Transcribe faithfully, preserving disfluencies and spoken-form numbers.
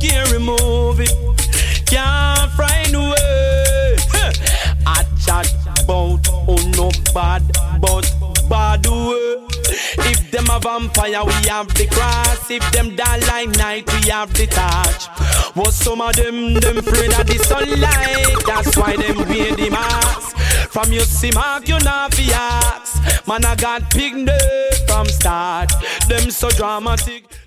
scary movie. Can't frighten away. I chat about oh no bad, but bad way. If them a vampire, we have the cross. If them die like night, we have the touch. But some of them, them afraid of the sunlight. That's why them wear the mask. From you see mark, you not fi ask. Man, I got pig from start. Them so dramatic.